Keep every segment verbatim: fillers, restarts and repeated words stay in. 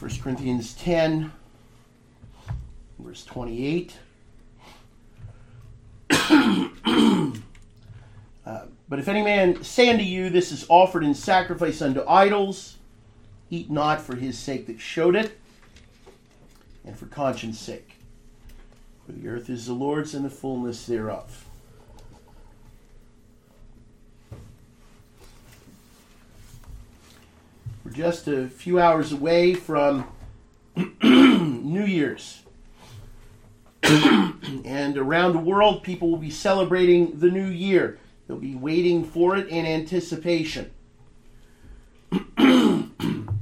First Corinthians ten, verse twenty-eight. uh, but if any man say unto you, this is offered in sacrifice unto idols, eat not for his sake that showed it, and for conscience sake. For the earth is the Lord's and the fullness thereof. We're just a few hours away from New Year's. And around the world, people will be celebrating the new year. They'll be waiting for it in anticipation. And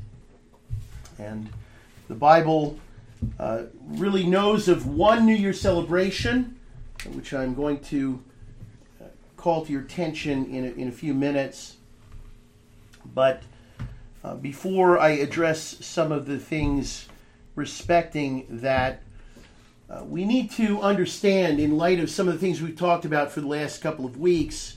the Bible uh, really knows of one New Year celebration, which I'm going to uh, call to your attention in a, in a few minutes. But uh, before I address some of the things respecting that, Uh, we need to understand, in light of some of the things we've talked about for the last couple of weeks,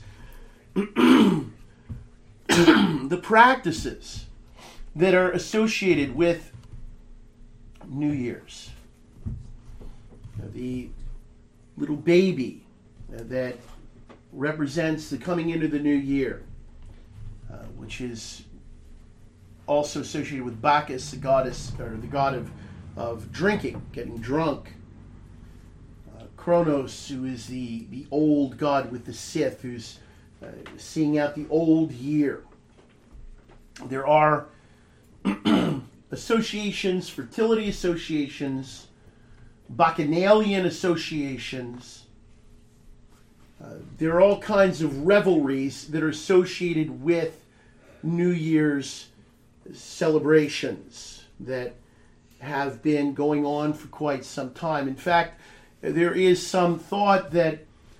the practices that are associated with New Year's. Uh, the little baby uh, that represents the coming into the new year, uh, which is also associated with Bacchus, the goddess, or the god of, of drinking, getting drunk. Kronos, who is the, the old god with the Sith, who's uh, seeing out the old year. There are associations, fertility associations, bacchanalian associations. Uh, there are all kinds of revelries that are associated with New Year's celebrations that have been going on for quite some time. In fact, there is some thought that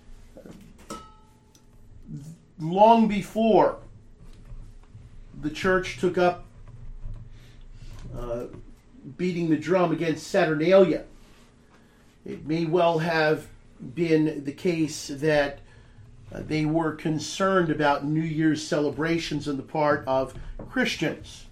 long before the church took up uh, beating the drum against Saturnalia, it may well have been the case that uh, they were concerned about New Year's celebrations on the part of Christians.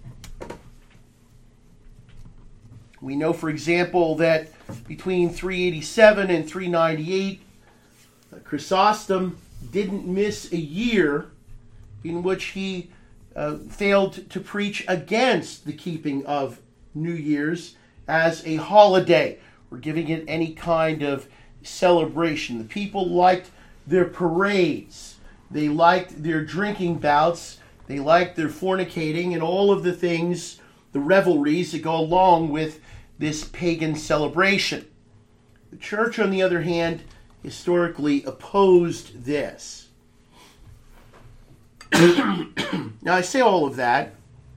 We know, for example, that between three eighty-seven and three ninety-eight, uh, Chrysostom didn't miss a year in which he uh, failed to preach against the keeping of New Year's as a holiday or giving it any kind of celebration. The people liked their parades. They liked their drinking bouts. They liked their fornicating and all of the things, the revelries that go along with this pagan celebration. The church, on the other hand, historically opposed this. Now, I say all of that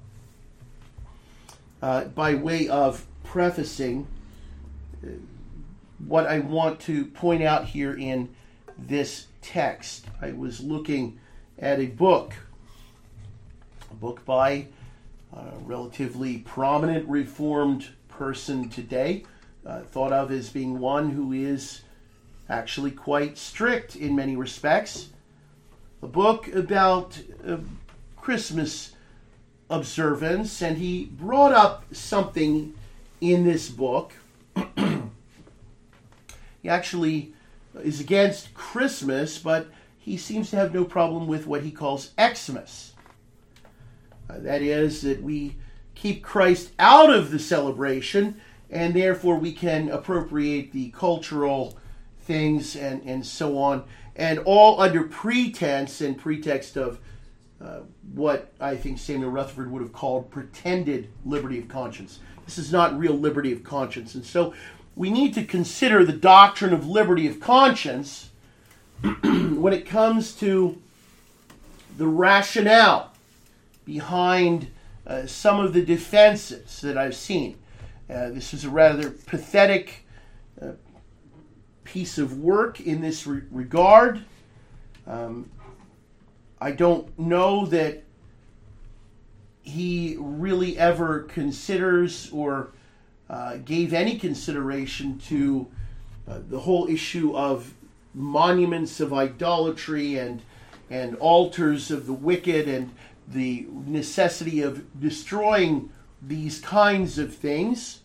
uh, by way of prefacing uh, what I want to point out here in this text. I was looking at a book, a book by a relatively prominent Reformed person today, uh, thought of as being one who is actually quite strict in many respects. A book about uh, Christmas observance, and he brought up something in this book. He actually is against Christmas, but he seems to have no problem with what he calls Xmas. Uh, that is, that we keep Christ out of the celebration, and therefore we can appropriate the cultural things and, and so on, and all under pretense and pretext of uh, what I think Samuel Rutherford would have called pretended liberty of conscience. This is not real liberty of conscience, and so we need to consider the doctrine of liberty of conscience when it comes to the rationale behind Uh, some of the defenses that I've seen. Uh, this is a rather pathetic uh, piece of work in this re- regard. Um, I don't know that he really ever considers or uh, gave any consideration to uh, the whole issue of monuments of idolatry and and altars of the wicked and the necessity of destroying these kinds of things.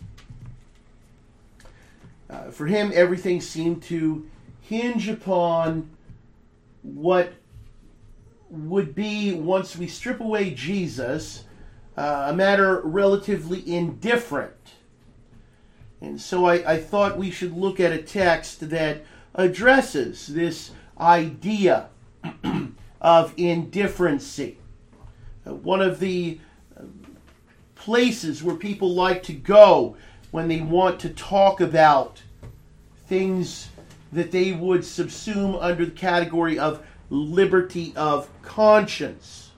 Uh, for him, everything seemed to hinge upon what would be, once we strip away Jesus, uh, a matter relatively indifferent. And so I, I thought we should look at a text that addresses this idea of indifferency. Uh, one of the places where people like to go when they want to talk about things that they would subsume under the category of liberty of conscience.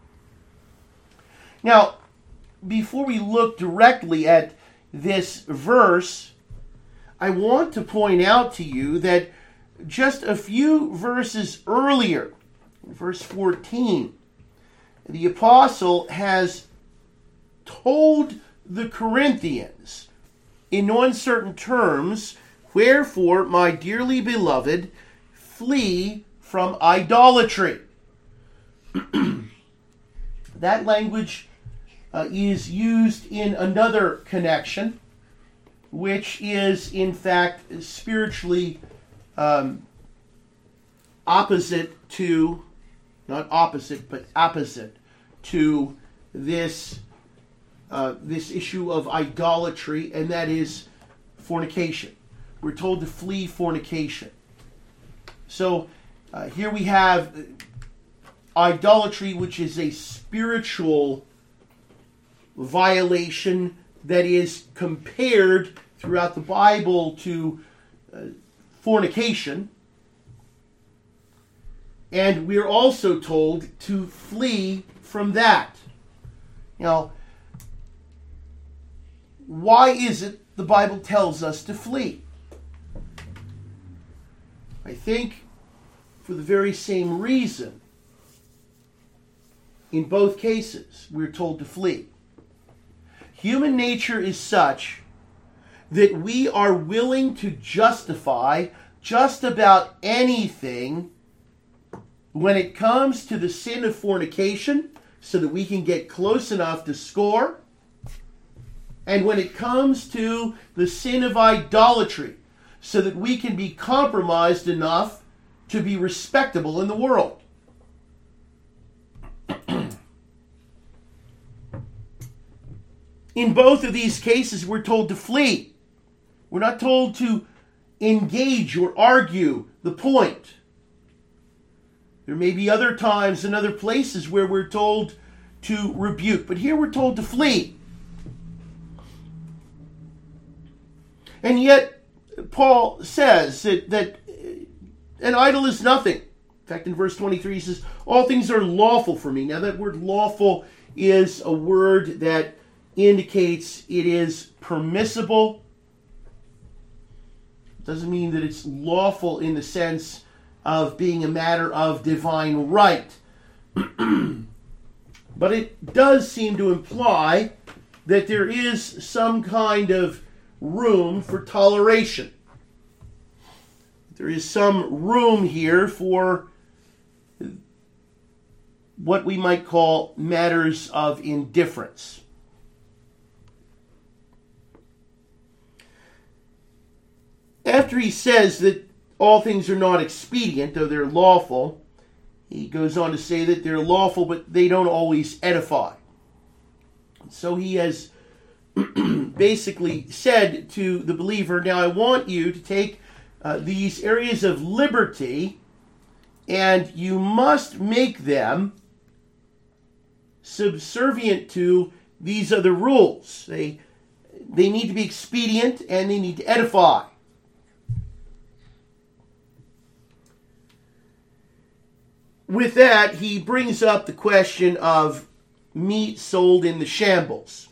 Now, before we look directly at this verse, I want to point out to you that just a few verses earlier, verse fourteen, the apostle has told the Corinthians in uncertain terms, "Wherefore, my dearly beloved, flee from idolatry." That language uh, is used in another connection, which is in fact spiritually um, opposite to, not opposite, but opposite to this uh, this issue of idolatry, and that is fornication. We're told to flee fornication. So uh, here we have idolatry, which is a spiritual violation that is compared throughout the Bible to uh, fornication. And we are also told to flee from that. Now, why is it the Bible tells us to flee? I think for the very same reason. In both cases, we're told to flee. Human nature is such that we are willing to justify just about anything when it comes to the sin of fornication so that we can get close enough to score, and when it comes to the sin of idolatry so that we can be compromised enough to be respectable in the world. In both of these cases, we're told to flee. We're not told to engage or argue the point. There may be other times and other places where we're told to rebuke, but here we're told to flee. And yet, Paul says that, that an idol is nothing. In fact, in verse twenty-three, he says, all things are lawful for me. Now, that word lawful is a word that indicates it is permissible. Doesn't mean that it's lawful in the sense of being a matter of divine right. But it does seem to imply that there is some kind of room for toleration. There is some room here for what we might call matters of indifference. After he says that all things are not expedient, though they're lawful, he goes on to say that they're lawful, but they don't always edify. So he has basically said to the believer, now I want you to take uh, these areas of liberty and you must make them subservient to these other rules. They, they need to be expedient and they need to edify. With that, he brings up the question of meat sold in the shambles.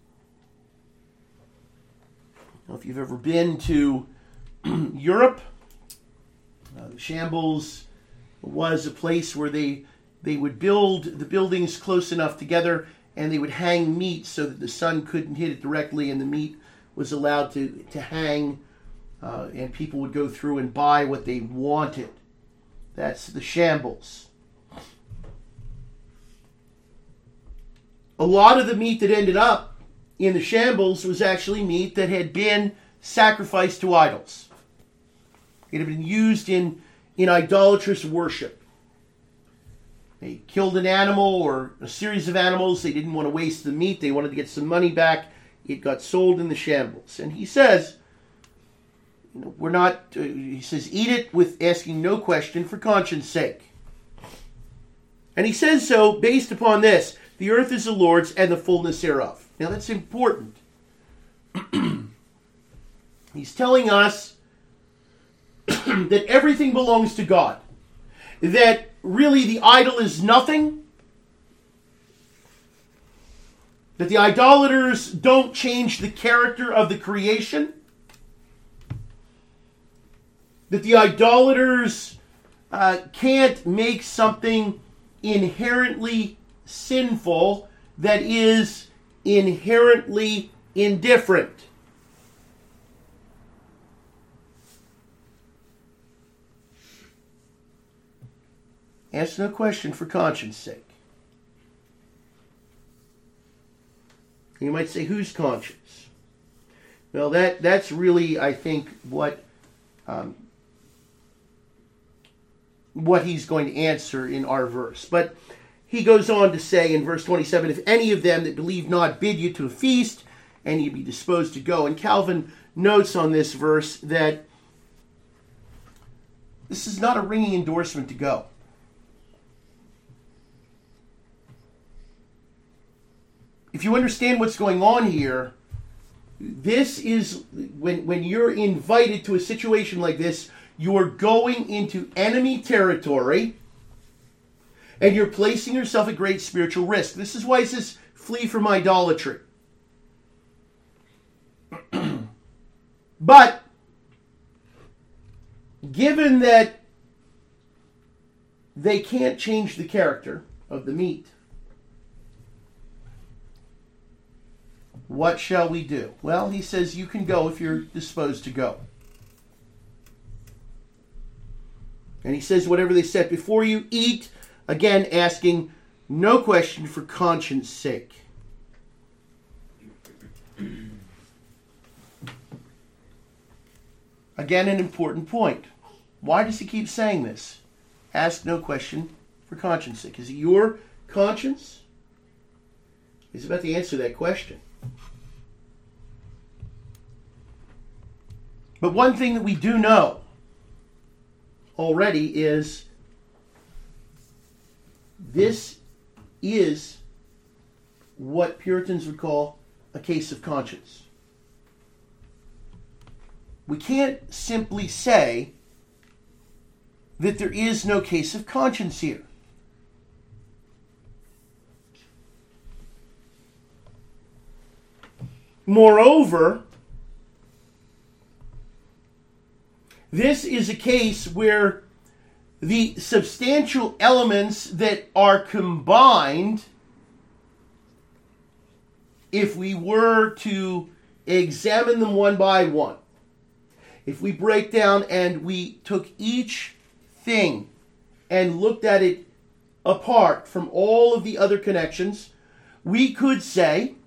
Now, if you've ever been to Europe, uh, the shambles was a place where they they would build the buildings close enough together and they would hang meat so that the sun couldn't hit it directly and the meat was allowed to, to hang uh, and people would go through and buy what they wanted. That's the shambles. A lot of the meat that ended up in the shambles was actually meat that had been sacrificed to idols. It had been used in, in idolatrous worship. They killed an animal or a series of animals. They didn't want to waste the meat. They wanted to get some money back. It got sold in the shambles. And he says, you know, we're not, uh, he says, eat it with asking no question for conscience sake. And he says so based upon this, the earth is the Lord's and the fullness thereof. Now that's important. He's telling us that everything belongs to God. That really the idol is nothing. That the idolaters don't change the character of the creation. That the idolaters uh, can't make something inherently sinful that is inherently indifferent. Ask no question for conscience sake. You might say, whose conscience? Well, that, that's really, I think, what um, what he's going to answer in our verse. But he goes on to say in verse twenty-seven, if any of them that believe not bid you to a feast, and ye be disposed to go. And Calvin notes on this verse that this is not a ringing endorsement to go. If you understand what's going on here, this is, when, when you're invited to a situation like this, you're going into enemy territory and you're placing yourself at great spiritual risk. This is why it says, flee from idolatry. But, given that they can't change the character of the meat, what shall we do? Well, he says you can go if you're disposed to go. And he says whatever they set before you, eat, again asking no question for conscience sake. Again, an important point. Why does he keep saying this? Ask no question for conscience sake. Is it your conscience? He's about to answer that question. But one thing that we do know already is this is what Puritans would call a case of conscience. We can't simply say that there is no case of conscience here. Moreover, this is a case where the substantial elements that are combined, if we were to examine them one by one, if we break down and we took each thing and looked at it apart from all of the other connections, we could say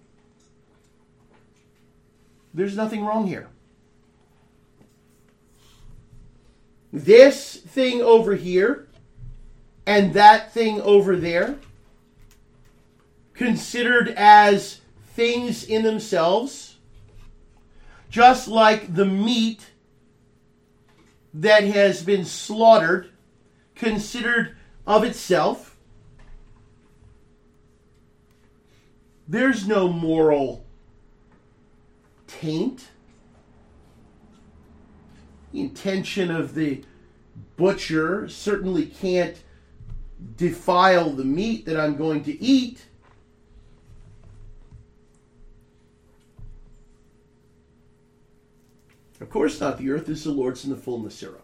there's nothing wrong here. This thing over here and that thing over there, considered as things in themselves, just like the meat that has been slaughtered, considered of itself, there's no moral taint. The intention of the butcher certainly can't defile the meat that I'm going to eat. Of course not. The earth is the Lord's and the fullness thereof.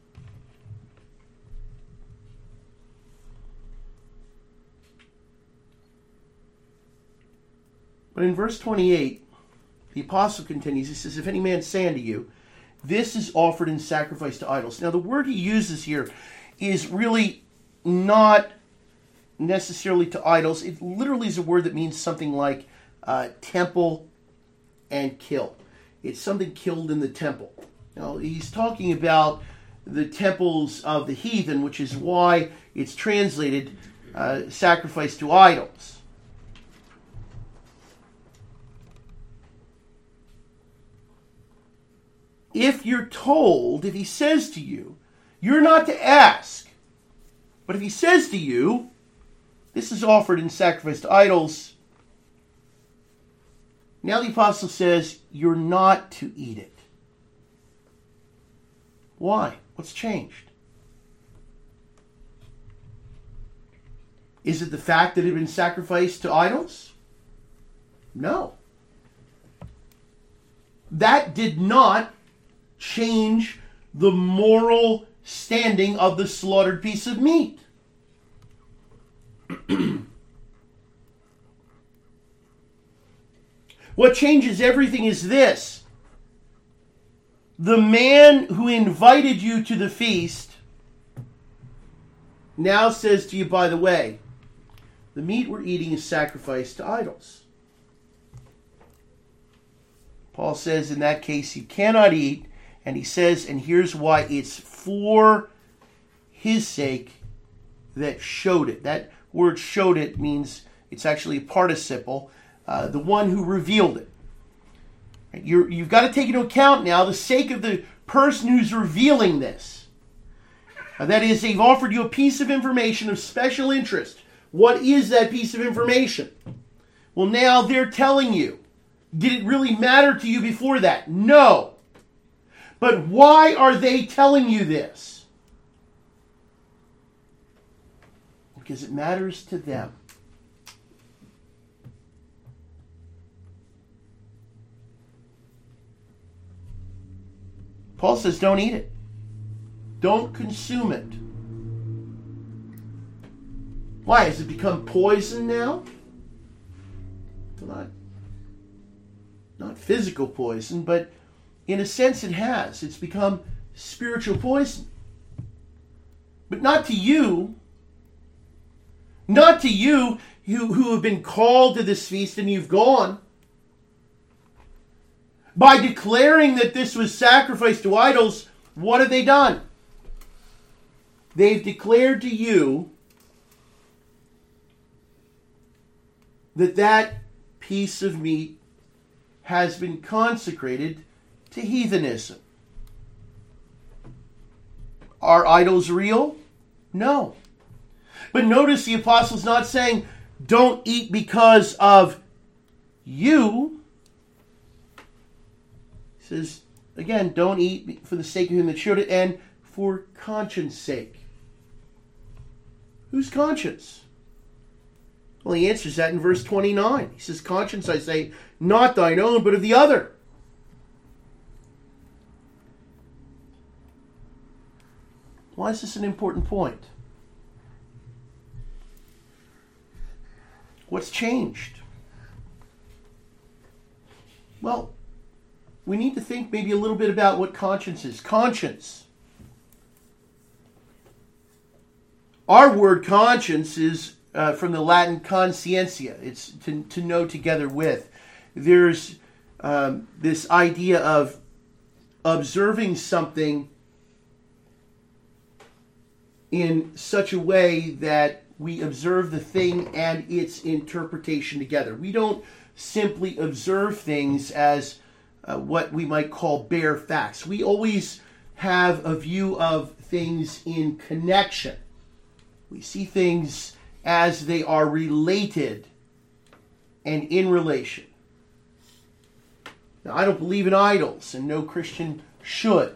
But in verse twenty-eight, the apostle continues. He says, if any man say unto you, this is offered in sacrifice to idols. Now, the word he uses here is really not necessarily to idols. It literally is a word that means something like uh, temple and kill. It's something killed in the temple. Now, he's talking about the temples of the heathen, which is why it's translated uh, sacrifice to idols. If you're told, if he says to you, you're not to ask, but if he says to you, this is offered in sacrifice to idols, now the apostle says, you're not to eat it. Why? What's changed? Is it the fact that it had been sacrificed to idols? No. That did not change the moral standing of the slaughtered piece of meat. What changes everything is this. The man who invited you to the feast now says to you, by the way, the meat we're eating is sacrificed to idols. Paul says in that case you cannot eat, and he says, and here's why, it's for his sake that showed it. That word showed it means it's actually a participle, uh, the one who revealed it. You're, you've got to take into account now the sake of the person who's revealing this. Uh, that is, they've offered you a piece of information of special interest. What is that piece of information? Well, now they're telling you. Did it really matter to you before that? No. But why are they telling you this? Because it matters to them. Paul says, don't eat it. Don't consume it. Why? Has it become poison now? Not, not physical poison, but in a sense it has. It's become spiritual poison. But not to you. Not to you who, who have been called to this feast and you've gone. By declaring that this was sacrificed to idols, what have they done? They've declared to you that that piece of meat has been consecrated to heathenism. Are idols real? No. But notice the apostle's not saying, don't eat because of you. He says, again, don't eat for the sake of him that showed it, and for conscience sake. Whose conscience? Well, he answers that in verse twenty-nine. He says, conscience, I say, not thine own, but of the other. Why is this an important point? What's changed? Well, we need to think maybe a little bit about what conscience is. Conscience. Our word conscience is uh, from the Latin conscientia. It's to, to know together with. There's um, this idea of observing something in such a way that we observe the thing and its interpretation together. We don't simply observe things as uh, what we might call bare facts. We always have a view of things in connection. We see things as they are related and in relation. Now, I don't believe in idols, and no Christian should.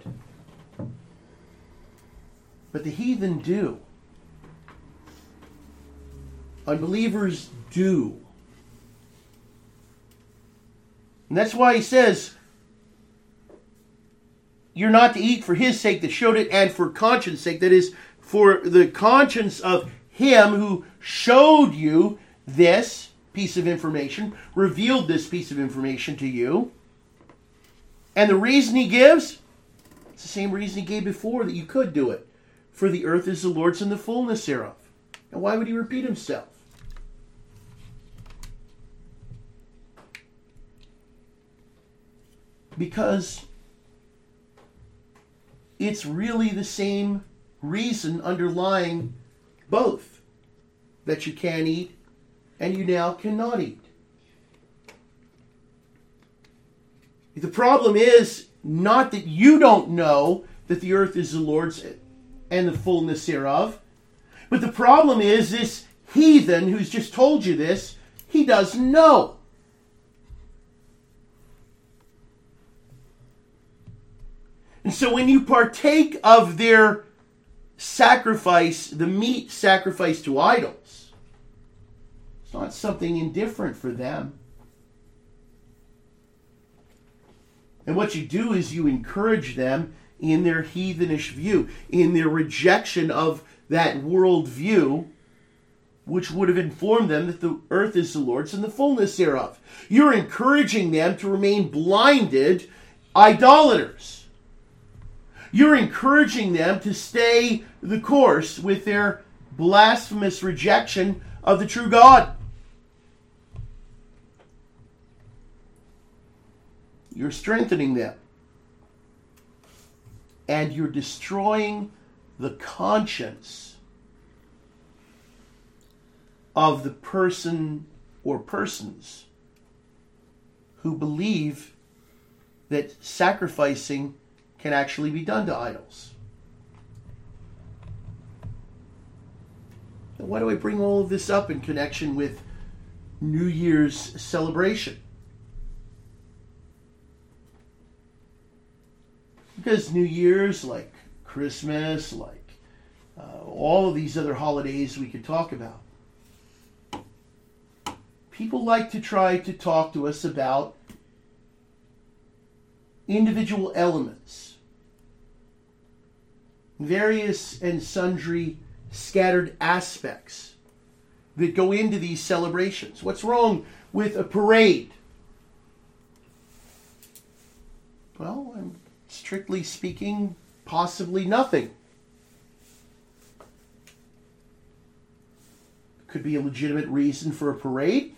But the heathen do. Unbelievers do. And that's why he says, you're not to eat for his sake that showed it, and for conscience sake, that is, for the conscience of him who showed you this piece of information, revealed this piece of information to you. And the reason he gives, it's the same reason he gave before, that you could do it. For the earth is the Lord's and the fullness thereof. And why would he repeat himself? Because it's really the same reason underlying both, that you can eat and you now cannot eat. The problem is not that you don't know that the earth is the Lord's and the fullness thereof, but the problem is this heathen who's just told you this, he doesn't know. And so when you partake of their sacrifice, the meat sacrificed to idols, it's not something indifferent for them. And what you do is you encourage them in their heathenish view, in their rejection of that world view, which would have informed them that the earth is the Lord's and the fullness thereof. You're encouraging them to remain blinded idolaters. You're encouraging them to stay the course with their blasphemous rejection of the true God. You're strengthening them. And you're destroying the conscience of the person or persons who believe that sacrificing can actually be done to idols. Now, why do I bring all of this up in connection with New Year's celebration? Because New Year's, like Christmas, like uh, all of these other holidays we could talk about, people like to try to talk to us about individual elements, various and sundry scattered aspects that go into these celebrations. What's wrong with a parade? Well, I'm strictly speaking, possibly nothing. Could be a legitimate reason for a parade.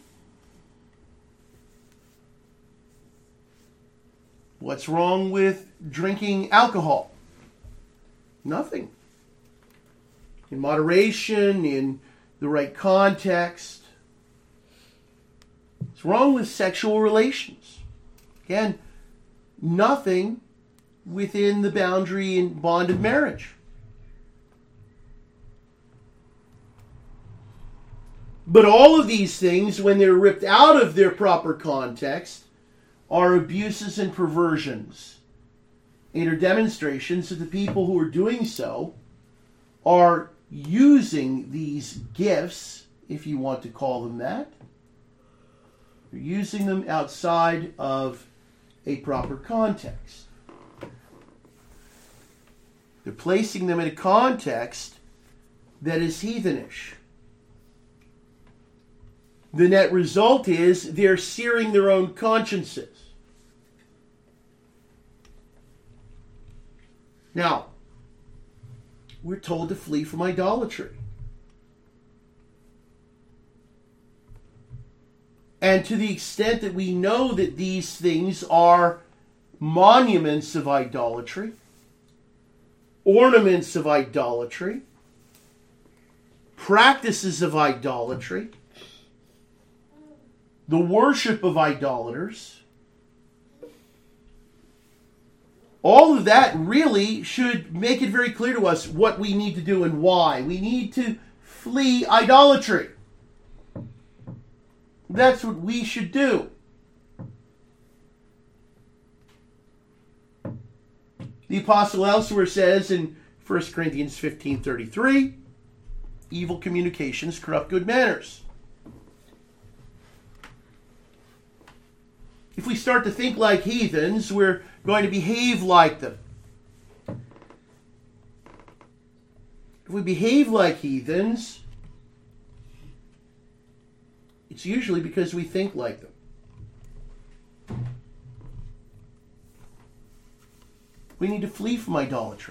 What's wrong with drinking alcohol? Nothing. In moderation, in the right context. What's wrong with sexual relations? Again, nothing within the boundary and bond of marriage. But all of these things, when they're ripped out of their proper context, are abuses and perversions, and are demonstrations that the people who are doing so are using these gifts, if you want to call them that, they're using them outside of a proper context. They're placing them in a context that is heathenish. The net result is they're searing their own consciences. Now, we're told to flee from idolatry. And to the extent that we know that these things are monuments of idolatry, ornaments of idolatry, practices of idolatry, the worship of idolaters, all of that really should make it very clear to us what we need to do and why. We need to flee idolatry. That's what we should do. The apostle elsewhere says in First Corinthians fifteen thirty-three, evil communications corrupt good manners. If we start to think like heathens, we're going to behave like them. If we behave like heathens, it's usually because we think like them. We need to flee from idolatry.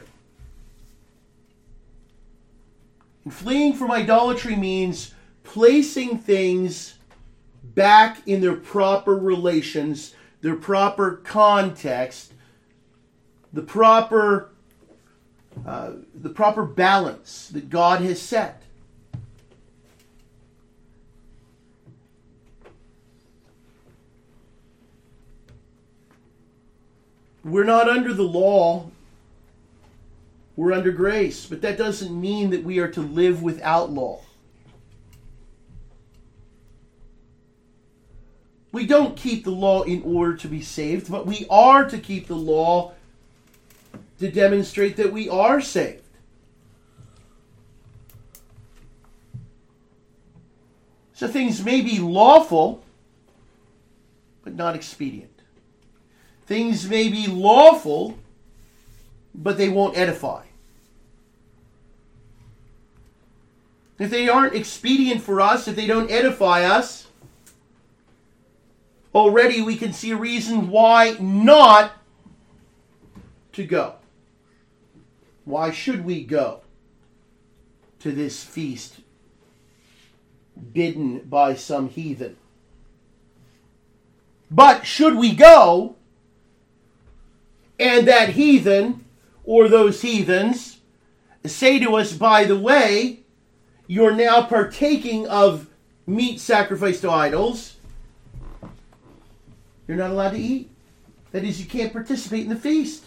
And fleeing from idolatry means placing things back in their proper relations, their proper context, the proper uh, the proper balance that God has set. We're not under the law. We're under grace, but that doesn't mean that we are to live without law. We don't keep the law in order to be saved, but we are to keep the law to demonstrate that we are saved. So things may be lawful, but not expedient. Things may be lawful, but they won't edify. If they aren't expedient for us, if they don't edify us, already we can see a reason why not to go. Why should we go to this feast bidden by some heathen? But should we go, and that heathen or those heathens say to us, by the way, you're now partaking of meat sacrificed to idols, you're not allowed to eat. That is, you can't participate in the feast.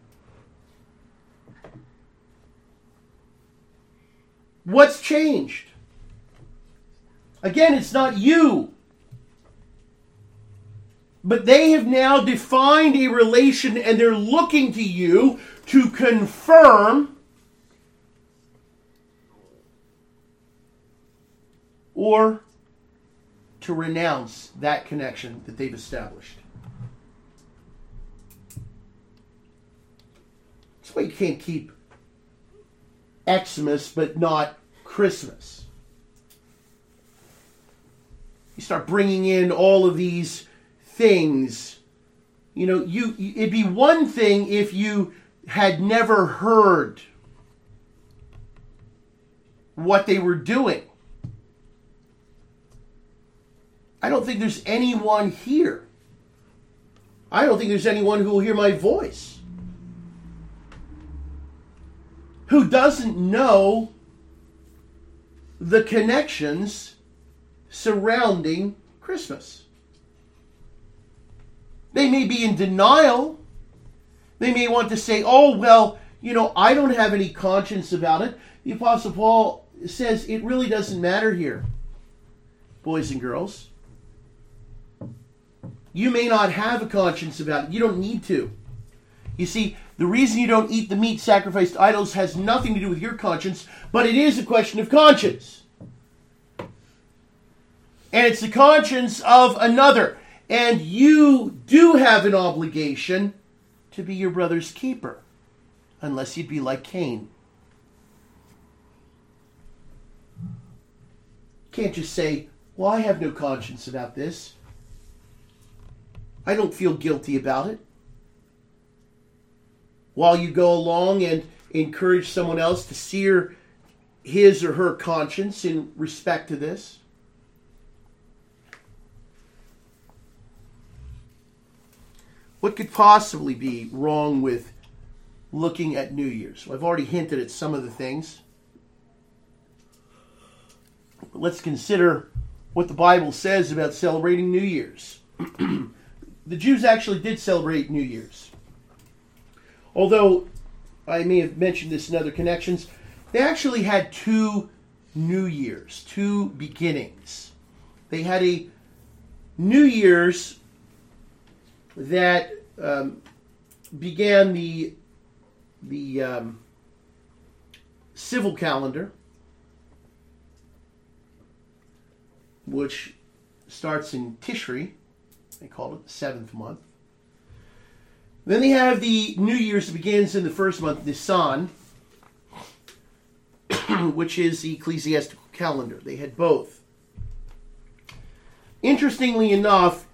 What's changed? Again, it's not you. But they have now defined a relation, and they're looking to you to confirm or to renounce that connection that they've established. That's why you can't keep Xmas but not Christmas. You start bringing in all of these things. You know, you it'd be one thing if you had never heard what they were doing. I don't think there's anyone here. I don't think there's anyone who will hear my voice who doesn't know the connections surrounding Christmas. They may be in denial. They may want to say, oh, well, you know, I don't have any conscience about it. The Apostle Paul says it really doesn't matter here, boys and girls. You may not have a conscience about it. You don't need to. You see, the reason you don't eat the meat sacrificed to idols has nothing to do with your conscience, but it is a question of conscience. And it's the conscience of another. And you do have an obligation to be your brother's keeper, unless you'd be like Cain. You can't just say, well, I have no conscience about this. I don't feel guilty about it. While you go along and encourage someone else to sear his or her conscience in respect to this. What could possibly be wrong with looking at New Year's? Well, I've already hinted at some of the things. But let's consider what the Bible says about celebrating New Year's. The Jews actually did celebrate New Year's. Although, I may have mentioned this in other connections, they actually had two New Years, two beginnings. They had a New Year's that um, began the, the um, civil calendar, which starts in Tishri. They call it the seventh month. Then they have the New Year's that begins in the first month, Nisan, which is the ecclesiastical calendar. They had both. Interestingly enough,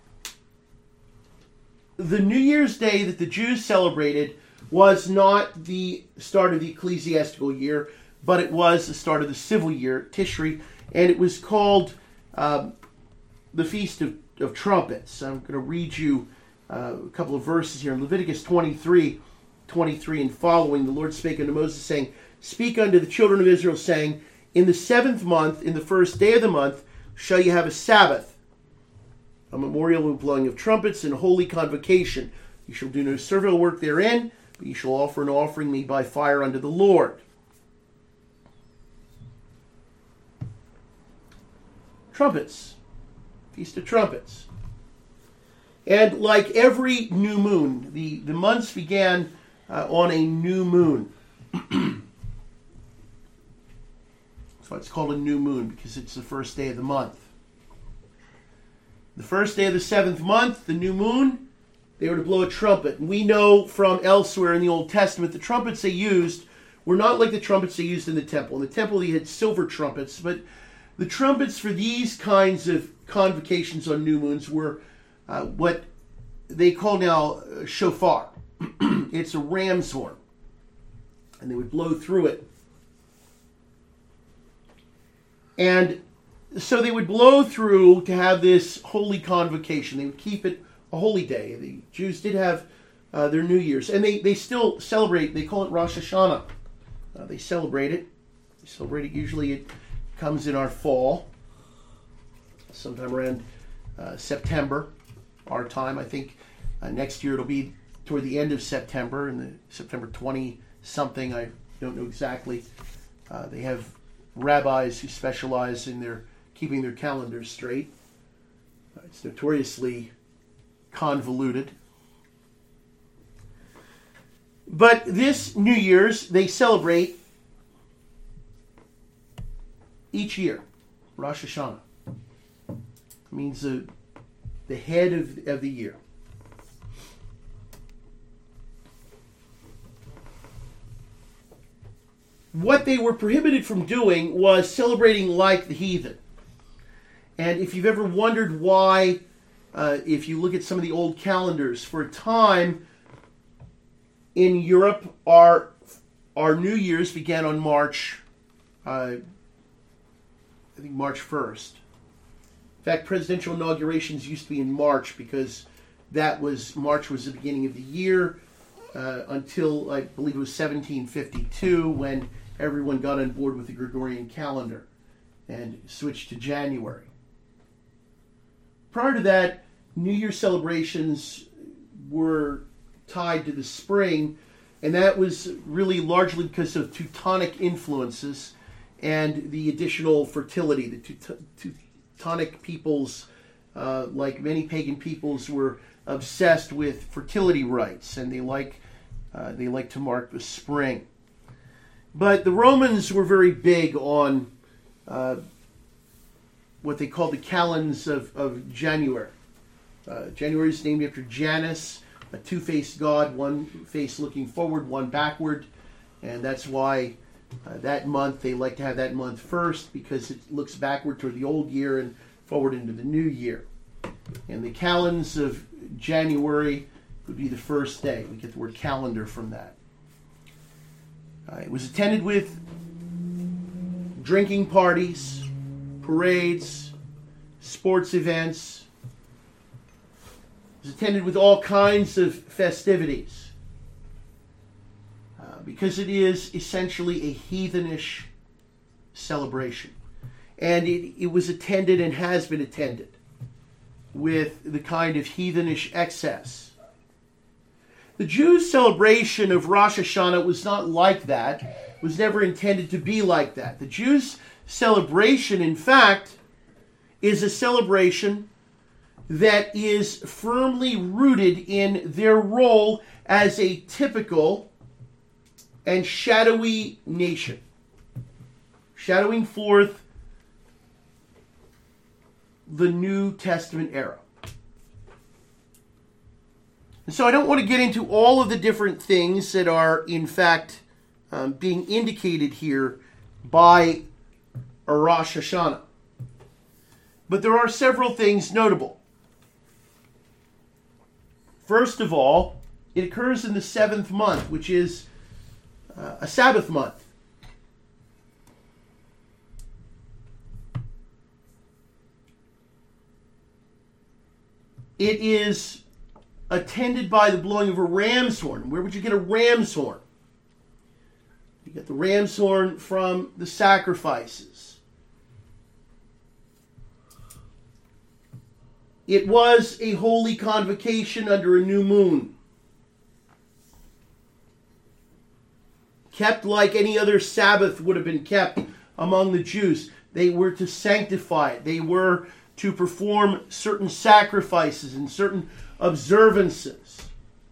the New Year's Day that the Jews celebrated was not the start of the ecclesiastical year, but it was the start of the civil year, Tishri, and it was called um, the Feast of, of Trumpets. I'm going to read you uh, a couple of verses here. In Leviticus twenty-three, twenty-three and following, the Lord spake unto Moses, saying, Speak unto the children of Israel, saying, In the seventh month, in the first day of the month, shall you have a Sabbath, a memorial of blowing of trumpets, and holy convocation. You shall do no servile work therein, but you shall offer an offering made by fire unto the Lord. Trumpets. Feast of Trumpets. And like every new moon, the, the months began uh, on a new moon. So it's called a new moon because it's the first day of the month. The first day of the seventh month, the new moon, they were to blow a trumpet. And we know from elsewhere in the Old Testament, the trumpets they used were not like the trumpets they used in the temple. In the temple, they had silver trumpets, but the trumpets for these kinds of convocations on new moons were uh, what they call now uh, shofar. It's a ram's horn. And they would blow through it. And so they would blow through to have this holy convocation. They would keep it a holy day. The Jews did have uh, their New Year's. And they, they still celebrate. They call it Rosh Hashanah. Uh, they celebrate it. They celebrate it. Usually it comes in our fall. Sometime around uh, September, our time. I think uh, next year it'll be toward the end of September, in the September twentieth-something. I don't know exactly. Uh, they have rabbis who specialize in their keeping their calendars straight. Uh, it's notoriously convoluted. But this New Year's, they celebrate each year. Rosh Hashanah. It means the, the head of, of the year. What they were prohibited from doing was celebrating like the heathen. And if you've ever wondered why, uh, if you look at some of the old calendars, for a time in Europe, our, our New Year's began on March, uh, I think March first. In fact, presidential inaugurations used to be in March because that was, March was the beginning of the year. Uh, until I believe it was seventeen fifty-two when everyone got on board with the Gregorian calendar and switched to January. Prior to that, New Year celebrations were tied to the spring, and that was really largely because of Teutonic influences and the additional fertility. The Teut- Teutonic peoples, uh, like many pagan peoples, were obsessed with fertility rites, and they like uh, they like to mark the spring. But the Romans were very big on uh, what they called the calends of, of January. Uh, January is named after Janus, a two-faced god, one face looking forward, one backward, and that's why uh, that month, they like to have that month first, because it looks backward toward the old year and forward into the new year. And the calends of January would be the first day. We get the word calendar from that. Uh, it was attended with drinking parties, parades, sports events. It was attended with all kinds of festivities. Uh, because it is essentially a heathenish celebration. And it, it was attended and has been attended with the kind of heathenish excess. The Jews' celebration of Rosh Hashanah was not like that. It was never intended to be like that. The Jews' celebration, in fact, is a celebration that is firmly rooted in their role as a typical and shadowy nation, shadowing forth the New Testament era. And so I don't want to get into all of the different things that are, in fact, um, being indicated here by a Rosh Hashanah. But there are several things notable. First of all, it occurs in the seventh month, which is uh, a Sabbath month. It is attended by the blowing of a ram's horn. Where would you get a ram's horn? You get the ram's horn from the sacrifices. It was a holy convocation under a new moon, kept like any other Sabbath would have been kept among the Jews. They were to sanctify it. They were to perform certain sacrifices and certain observances.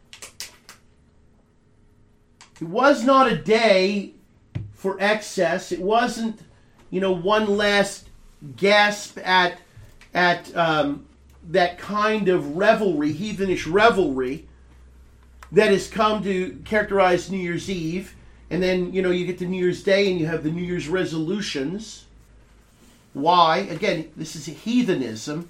It was not a day for excess. It wasn't, you know, one last gasp at at um, that kind of revelry, heathenish revelry, that has come to characterize New Year's Eve. And then, you know, you get to New Year's Day and you have the New Year's resolutions. Why? Again, this is a heathenism.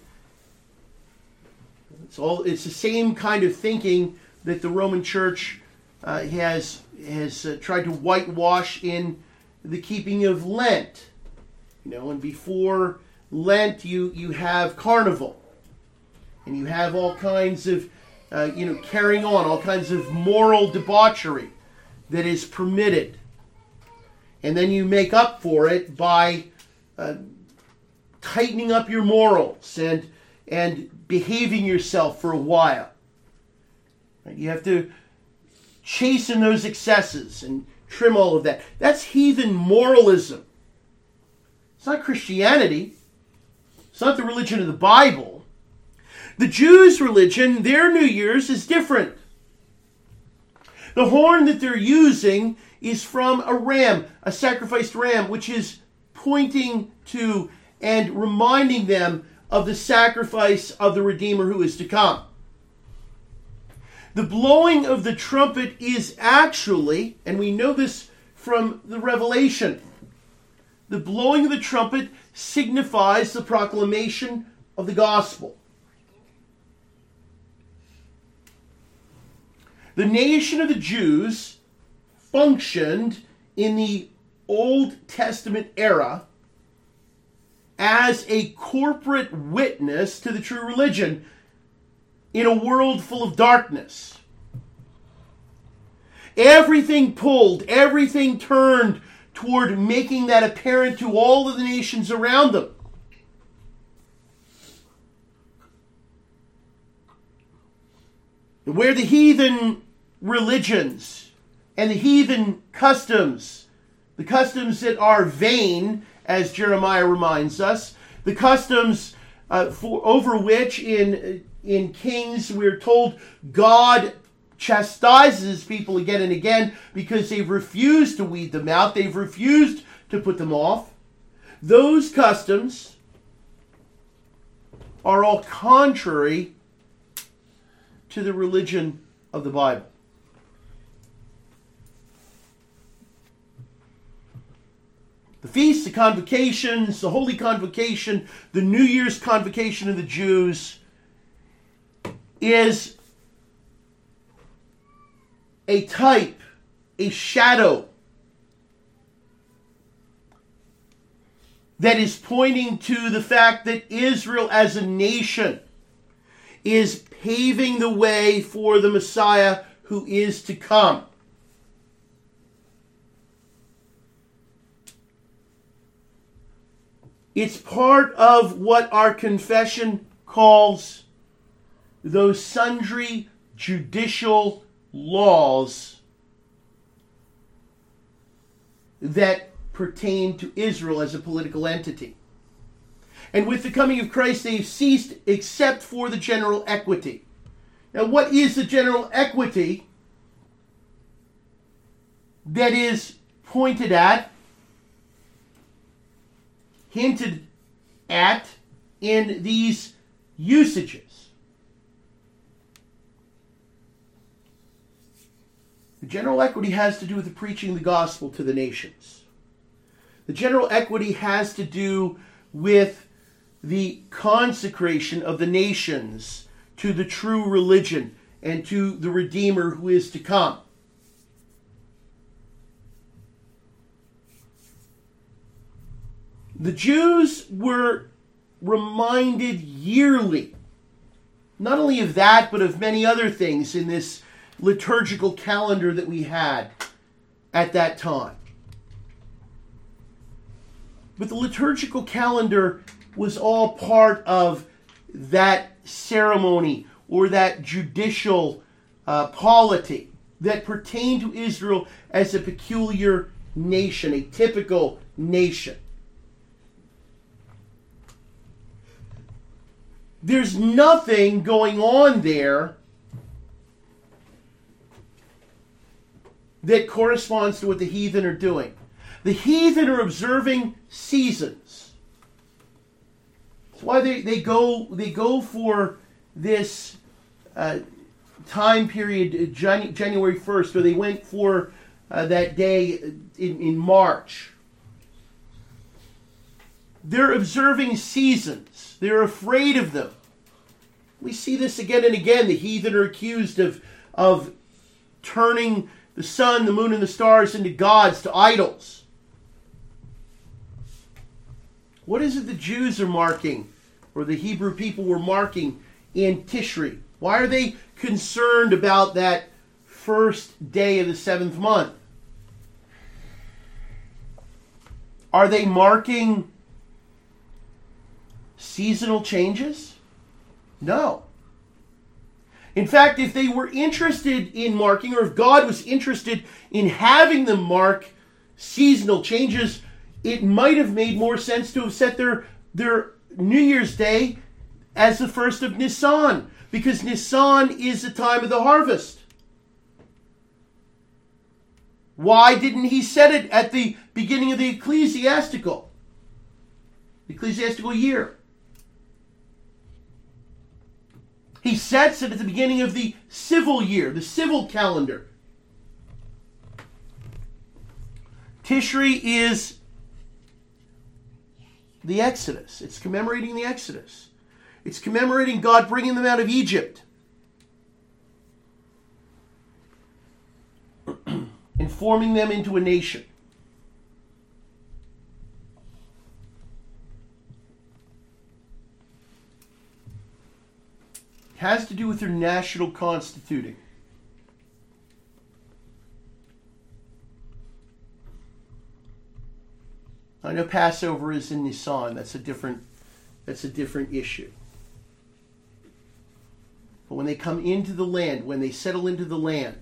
It's all. It's the same kind of thinking that the Roman Church uh, has has uh, tried to whitewash in the keeping of Lent. You know, and before Lent, you you have Carnival, and you have all kinds of uh, you know carrying on, all kinds of moral debauchery that is permitted, and then you make up for it by uh, tightening up your morals and and behaving yourself for a while. Right? You have to chasten those excesses and trim all of that. That's heathen moralism. It's not Christianity. It's not the religion of the Bible. The Jews' religion, their New Year's is different. The horn that they're using is from a ram, a sacrificed ram, which is pointing to and reminding them of the sacrifice of the Redeemer who is to come. The blowing of the trumpet is actually, and we know this from the Revelation, the blowing of the trumpet signifies the proclamation of the gospel. The nation of the Jews functioned in the Old Testament era as a corporate witness to the true religion in a world full of darkness. Everything pulled, everything turned toward making that apparent to all of the nations around them. Where the heathen religions and the heathen customs, the customs that are vain, as Jeremiah reminds us, the customs uh, for over which in in Kings we're told God chastises people again and again because they've refused to weed them out, they've refused to put them off. Those customs are all contrary to the religion of the Bible. The feasts, the convocations, the Holy Convocation, the New Year's Convocation of the Jews is a type, a shadow that is pointing to the fact that Israel as a nation is paving the way for the Messiah who is to come. It's part of what our confession calls those sundry judicial laws that pertain to Israel as a political entity. And with the coming of Christ, they've ceased except for the general equity. Now, what is the general equity that is pointed at, hinted at in these usages? The general equity has to do with the preaching of the gospel to the nations. The general equity has to do with the consecration of the nations to the true religion and to the Redeemer who is to come. The Jews were reminded yearly Not only of that, but of many other things in this liturgical calendar that we had at that time. But the liturgical calendar was all part of that ceremony or that judicial uh, polity that pertained to Israel as a peculiar nation, a typical nation. There's nothing going on there that corresponds to what the heathen are doing. The heathen are observing seasons. That's why they, they go they go for this uh, time period, Jan- January first, or they went for uh, that day in, in March. They're observing seasons. They're afraid of them. We see this again and again. The heathen are accused of, of turning the sun, the moon, and the stars into gods, to idols. What is it the Jews are marking, or the Hebrew people were marking in Tishri? Why are they concerned about that first day of the seventh month? Are they marking seasonal changes? No. In fact, if they were interested in marking, or if God was interested in having them mark seasonal changes, it might have made more sense to have set their, their New Year's Day as the first of Nisan, because Nisan is the time of the harvest. Why didn't he set it at the beginning of the ecclesiastical, ecclesiastical year? He sets it at the beginning of the civil year, the civil calendar. Tishri is the Exodus. It's commemorating the Exodus. It's commemorating God bringing them out of Egypt and forming them into a nation. It has to do with their national constituting. I know Passover is in Nisan. That's a different, that's a different issue. But when they come into the land, when they settle into the land,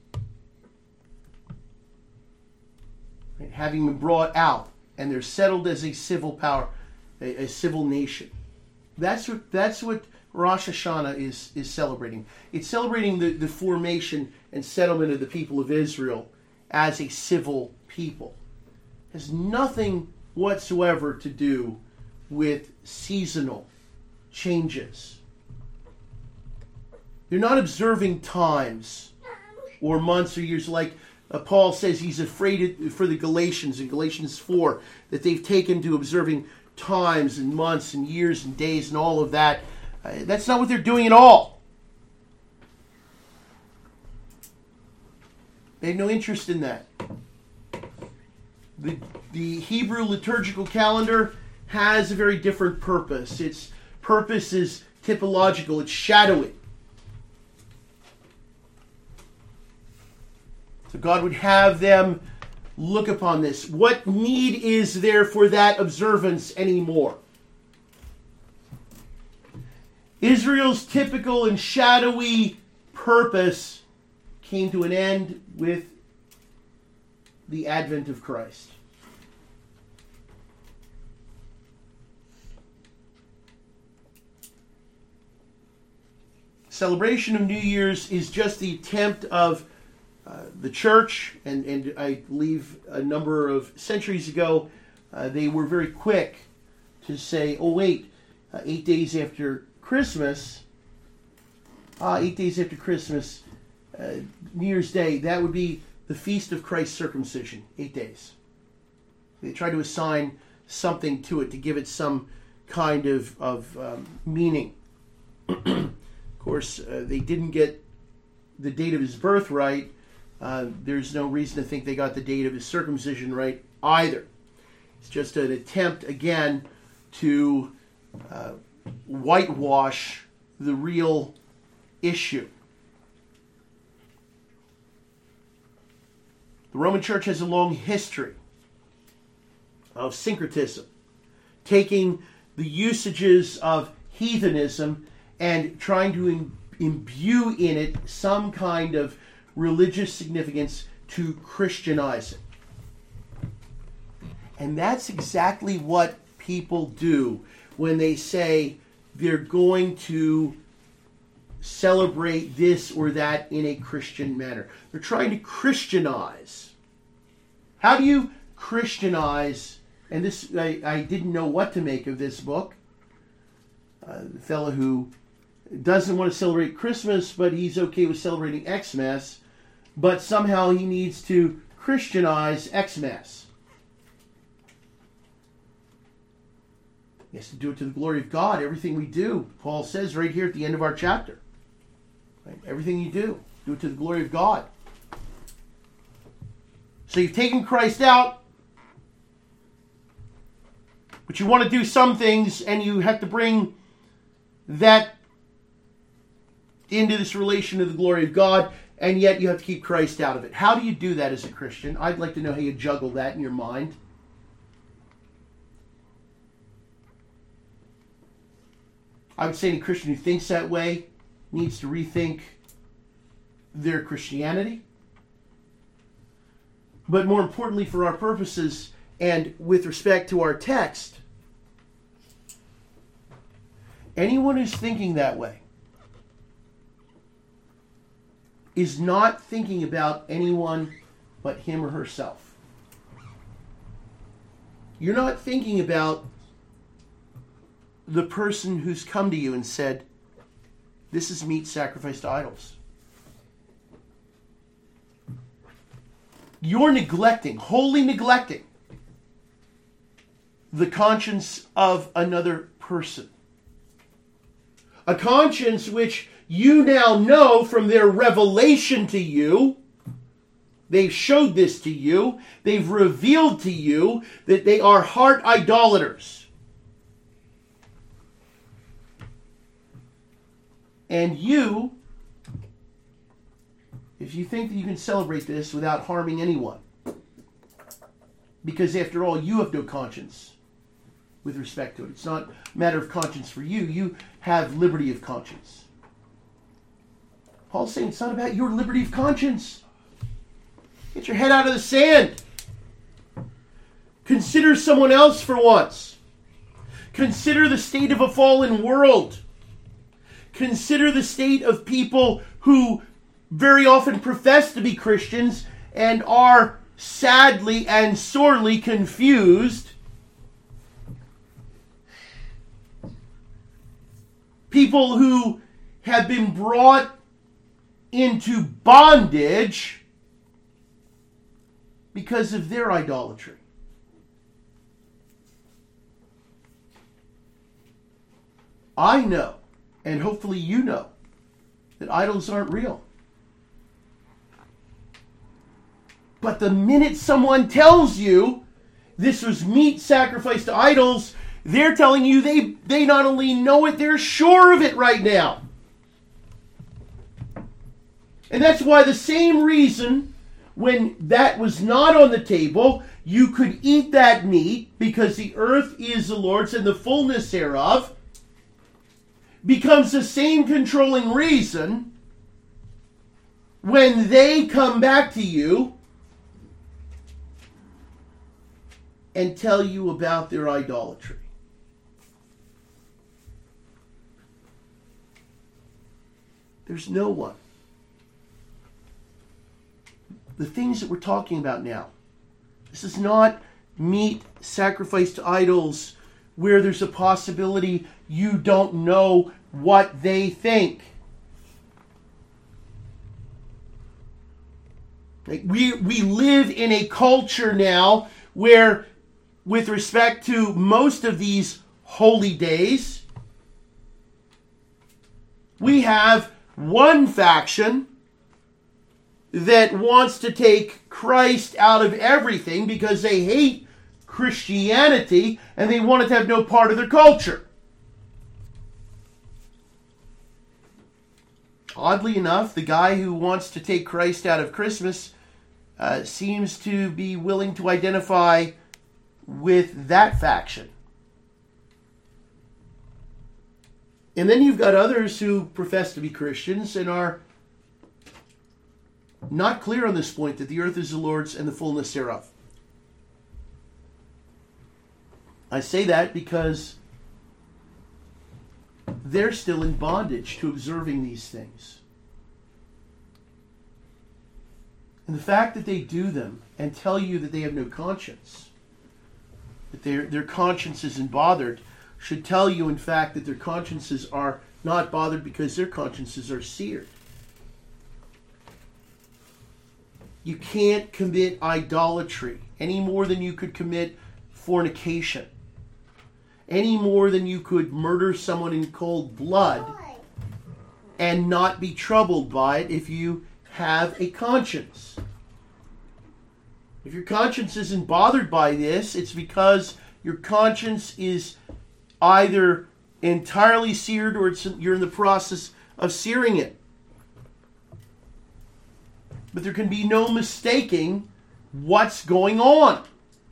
right, having been brought out, and they're settled as a civil power, a, a civil nation. That's what that's what Rosh Hashanah is is celebrating. It's celebrating the, the formation and settlement of the people of Israel as a civil people. It has nothing whatsoever to do with seasonal changes. They're not observing times or months or years like uh, Paul says he's afraid for the Galatians in Galatians four, that they've taken to observing times and months and years and days and all of that. Uh, that's not what they're doing at all. They have no interest in that. The, the Hebrew liturgical calendar has a very different purpose. Its purpose is typological. It's shadowy. So God would have them look upon this. What need is there for that observance anymore? Israel's typical and shadowy purpose came to an end with the advent of Christ. Celebration of New Year's is just the attempt of uh, the church, and, and I believe a number of centuries ago, uh, they were very quick to say, oh wait, uh, eight days after Christmas, ah, eight days after Christmas, uh, New Year's Day, that would be the feast of Christ's circumcision, eight days. They try to assign something to it to give it some kind of, of um, meaning. Of course, uh, they didn't get the date of his birth right. Uh, there's no reason to think they got the date of his circumcision right either. It's just an attempt, again, to uh, whitewash the real issue. The Roman Church has a long history of syncretism, taking the usages of heathenism and trying to im- imbue in it some kind of religious significance to Christianize it. And that's exactly what people do when they say they're going to celebrate this or that in a Christian manner. They're trying to Christianize. How do you Christianize? And this, I, I didn't know what to make of this book. Uh, the fellow who doesn't want to celebrate Christmas, but he's okay with celebrating Xmas, but somehow he needs to Christianize Xmas. He has to do it to the glory of God. Everything we do, Paul says right here at the end of our chapter. Right? Everything you do, do it to the glory of God. So you've taken Christ out, but you want to do some things, and you have to bring that into this relation to the glory of God, and yet you have to keep Christ out of it. How do you do that as a Christian? I'd like to know how you juggle that in your mind. I would say any Christian who thinks that way needs to rethink their Christianity. But more importantly for our purposes and with respect to our text, anyone who's thinking that way is not thinking about anyone but him or herself. You're not thinking about the person who's come to you and said, this is meat sacrificed to idols. You're neglecting, wholly neglecting the conscience of another person. A conscience which you now know from their revelation to you. They've showed this to you. They've revealed to you that they are heart idolaters. And you, if you think that you can celebrate this without harming anyone, because after all, you have no conscience with respect to it. It's not a matter of conscience for you. You have liberty of conscience. Paul's saying it's not about your liberty of conscience. Get your head out of the sand. Consider someone else for once. Consider the state of a fallen world. Consider the state of people who very often profess to be Christians and are sadly and sorely confused. People who have been brought into bondage because of their idolatry. I know, and hopefully you know, that idols aren't real. But the minute someone tells you this was meat sacrificed to idols, they're telling you they, they not only know it, they're sure of it right now. And that's why the same reason when that was not on the table, you could eat that meat because the earth is the Lord's and the fullness thereof, becomes the same controlling reason when they come back to you and tell you about their idolatry. There's no one. The things that we're talking about now, this is not meat sacrificed to idols where there's a possibility you don't know what they think. Like we, we live in a culture now where, with respect to most of these holy days, we have one faction that wants to take Christ out of everything because they hate Christianity and they want it to have no part of their culture. oddly enough, the guy who wants to take Christ out of Christmas uh, seems to be willing to identify with that faction. And then you've got others who profess to be Christians and are not clear on this point, that the earth is the Lord's and the fullness thereof. I say that because they're still in bondage to observing these things. And the fact that they do them and tell you that they have no conscience, that their, their conscience isn't bothered, should tell you, in fact, that their consciences are not bothered because their consciences are seared. You can't commit idolatry any more than you could commit fornication, any more than you could murder someone in cold blood and not be troubled by it if you have a conscience. If your conscience isn't bothered by this, it's because your conscience is either entirely seared or it's, you're in the process of searing it. But there can be no mistaking what's going on.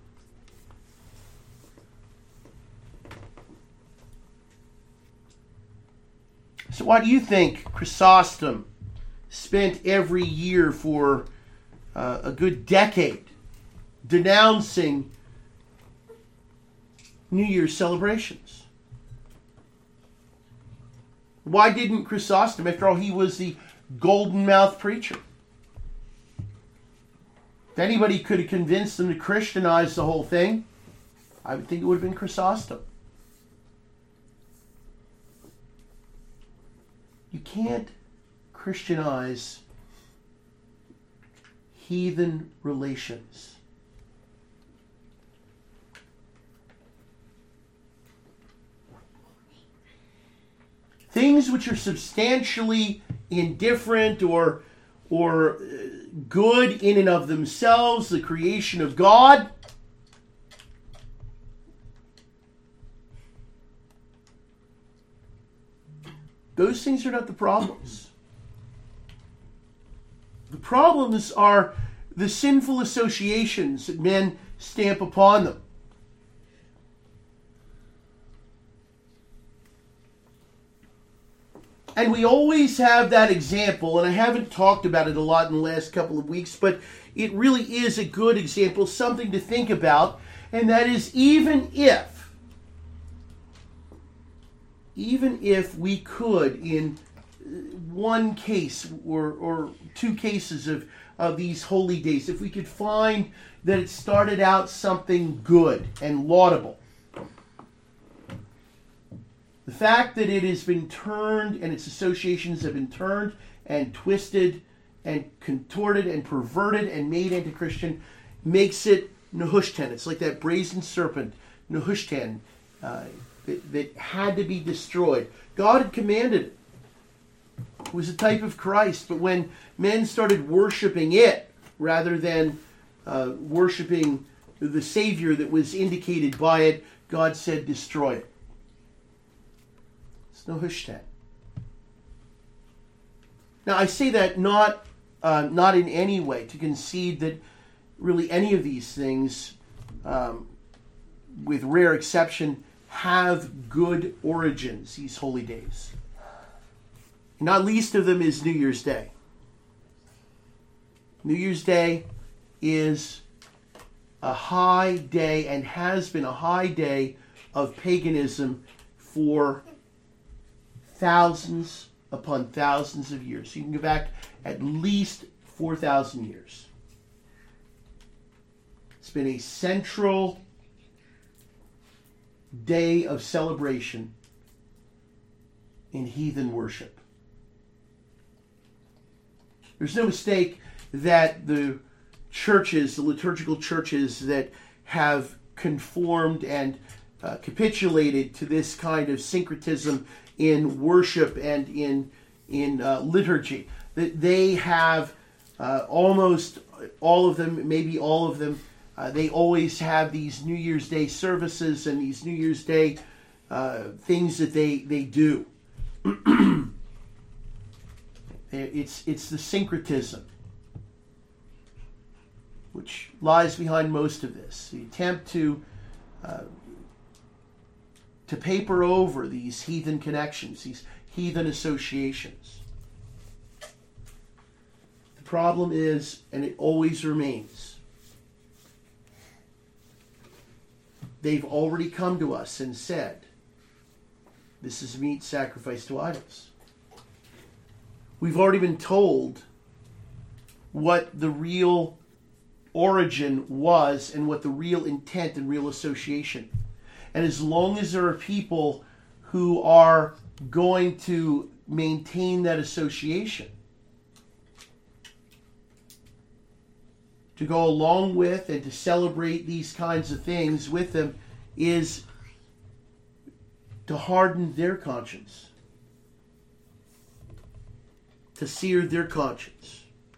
So why do you think Chrysostom spent every year for uh, a good decade denouncing New Year's celebrations? Why didn't Chrysostom, after all, he was the golden-mouthed preacher? If anybody could have convinced them to Christianize the whole thing, I would think it would have been Chrysostom. You can't Christianize heathen relations. Things which are substantially indifferent or or good in and of themselves, the creation of God, those things are not the problems. The problems are the sinful associations that men stamp upon them. And we always have that example, and I haven't talked about it a lot in the last couple of weeks, but it really is a good example, something to think about, and that is even if, even if we could, in one case or, or two cases of, of these holy days, if we could find that it started out something good and laudable, the fact that it has been turned and its associations have been turned and twisted and contorted and perverted and made anti-Christian makes it Nehushtan. It's like that brazen serpent, Nehushtan, uh, that, that had to be destroyed. God had commanded it. It was a type of Christ, but when men started worshiping it rather than uh, worshiping the Savior that was indicated by it, God said, destroy it. Nehushtan. Now, I say that not uh, not in any way to concede that really any of these things, um, with rare exception, have good origins, these holy days. Not least of them is New Year's Day. New Year's Day is a high day and has been a high day of paganism for thousands upon thousands of years. So you can go back at least four thousand years. It's been a central day of celebration in heathen worship. There's no mistake that the churches, the liturgical churches that have conformed and uh, capitulated to this kind of syncretism in worship and in in uh, liturgy, that they have uh, almost all of them, maybe all of them, uh, they always have these New Year's Day services and these New Year's Day uh, things that they, they do. It's, it's the syncretism which lies behind most of this. The attempt to uh, to paper over these heathen connections, these heathen associations. The problem is, and it always remains, they've already come to us and said, this is meat sacrificed to idols. We've already been told what the real origin was and what the real intent and real association. And as long as there are people who are going to maintain that association, to go along with and to celebrate these kinds of things with them, is to harden their conscience, to sear their conscience.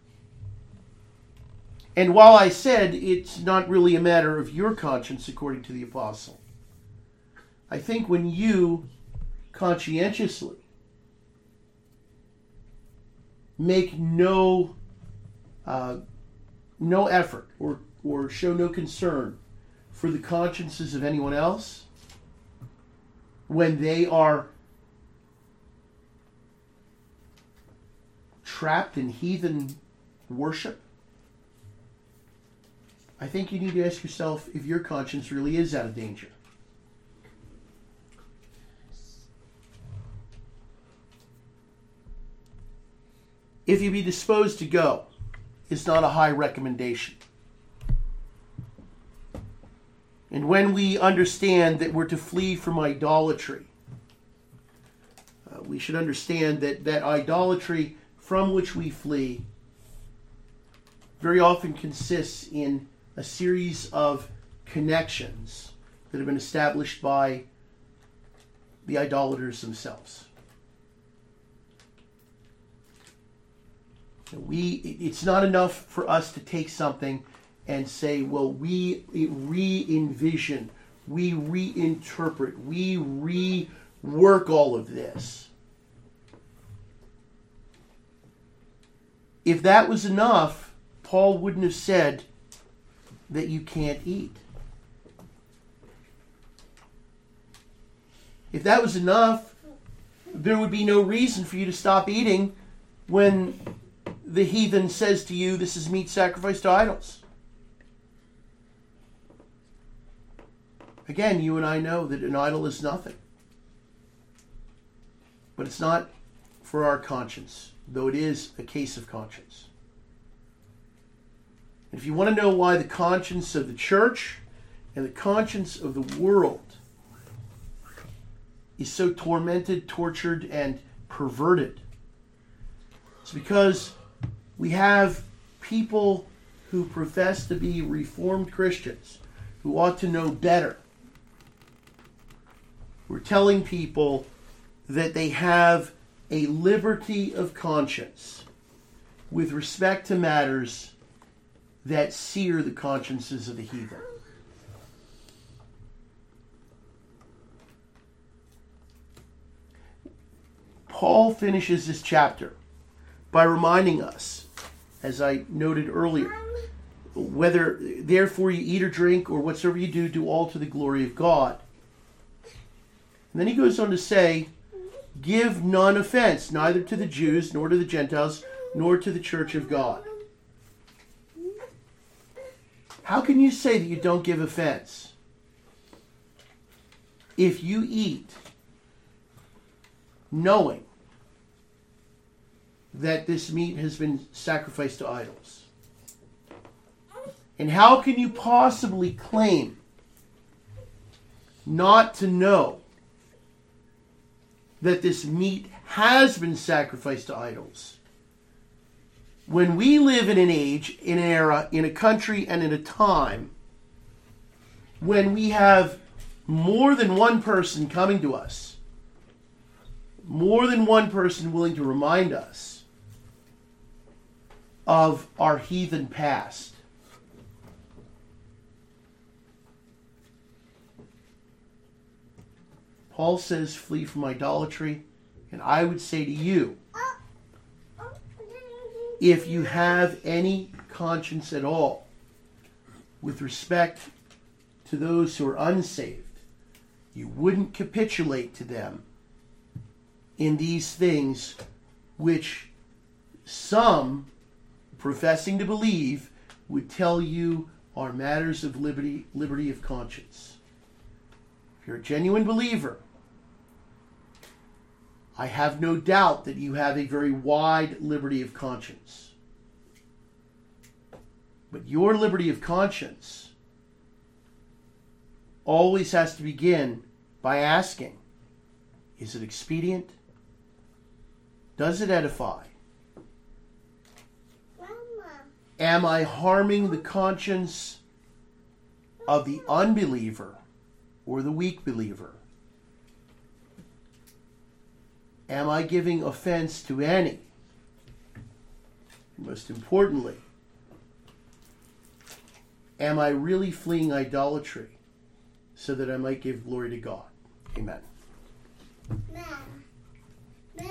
And while I said it's not really a matter of your conscience, according to the apostle, I think when you conscientiously make no uh, no effort or, or show no concern for the consciences of anyone else, when they are trapped in heathen worship, I think you need to ask yourself if your conscience really is out of danger. If you be disposed to go, it's not a high recommendation. And when we understand that we're to flee from idolatry, uh, we should understand that that idolatry from which we flee very often consists in a series of connections that have been established by the idolaters themselves. We, it's not enough for us to take something and say, well, we re-envision, we reinterpret, we rework all of this. If that was enough, Paul wouldn't have said that you can't eat. If that was enough, there would be no reason for you to stop eating when the heathen says to you, this is meat sacrificed to idols. Again, you and I know that an idol is nothing. But it's not for our conscience, though it is a case of conscience. And if you want to know why the conscience of the church and the conscience of the world is so tormented, tortured, and perverted, it's because we have people who profess to be Reformed Christians, who ought to know better. We're telling people that they have a liberty of conscience with respect to matters that sear the consciences of the heathen. Paul finishes this chapter by reminding us, as I noted earlier, whether therefore you eat or drink or whatsoever you do, do all to the glory of God. And then he goes on to say, give none offense, neither to the Jews, nor to the Gentiles, nor to the church of God. How can you say that you don't give offense if you eat knowing that this meat has been sacrificed to idols? And how can you possibly claim not to know that this meat has been sacrificed to idols when we live in an age, in an era, in a country, and in a time when we have more than one person coming to us, more than one person willing to remind us of our heathen past? Paul says, flee from idolatry. And I would say to you, if you have any conscience at all with respect to those who are unsaved, you wouldn't capitulate to them in these things which some, professing to believe, would tell you are matters of liberty, liberty of conscience. If you're a genuine believer, I have no doubt that you have a very wide liberty of conscience. But your liberty of conscience always has to begin by asking, is it expedient? Does it edify? Mama. Am I harming the conscience of the unbeliever or the weak believer? Am I giving offense to any? Most importantly, am I really fleeing idolatry so that I might give glory to God? Amen. Mama.